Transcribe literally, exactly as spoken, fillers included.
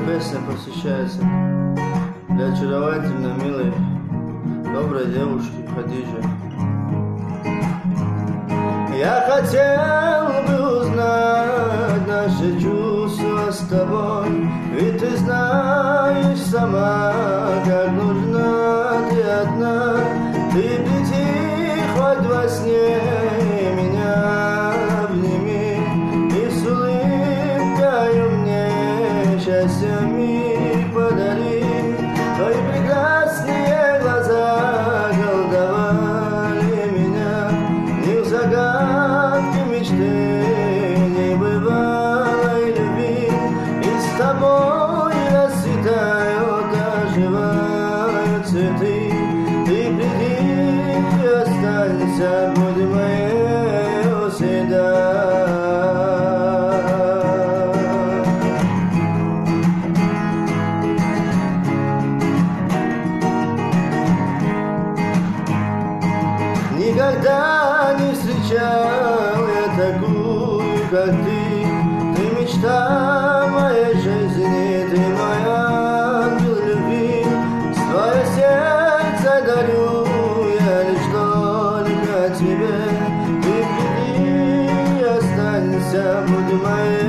песня посвящается для очаровательной, милой, доброй девушки Хадиджи. Я хотел бы узнать наши чувства с тобой, ведь ты знаешь сама, как нужна ты одна. Ты приди хоть во сне, меня обними, и с улыбкою мне счастье миг подари. Твои прекрасные глаза колдовали меня, не в загадке мечты не бывалой любви. И с тобой расцветают, оживают цветы. Ты приди и останься, будь моей всегда. Никогда не встречал я такую, как ты. Ты мечта моей жизни, ты мой ангел любви. Свое сердце дарю я лишь только тебе. Ты приди и останься, будь моей